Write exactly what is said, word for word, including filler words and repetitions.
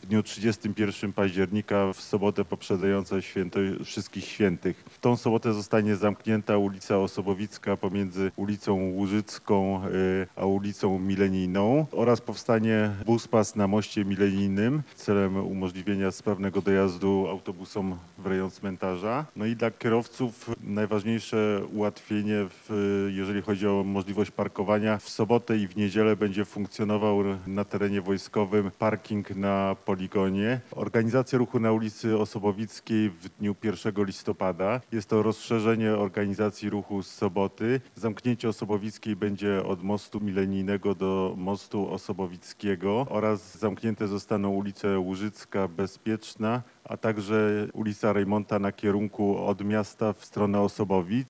w dniu trzydziestego pierwszego października, w sobotę poprzedzającą święto Wszystkich Świętych. W tą sobotę zostanie zamknięta ulica Osobowicka pomiędzy ulicą Łużycką a ulicą Milenijną oraz powstanie buspas na moście milenijnym celem umożliwienia sprawnego dojazdu autobusom w rejon cmentarza. No i dla kierowców najważniejsze ułatwienie, w, jeżeli chodzi o możliwość parkowania. W sobotę i w niedzielę będzie funkcjonował na terenie wojskowym parking na poligonie. Organizacja ruchu na ulicy Osobowickiej w dniu pierwszego listopada. Jest to rozszerzenie organizacji ruchu z soboty. Zamknięcie Osobowickiej będzie od mostu milenijnego do mostu Osobowickiego oraz zamknięte zostaną ulice Łużycka, Bezpieczna, a także ulica Rejmonta na kierunku od miasta w stronę Osobowic.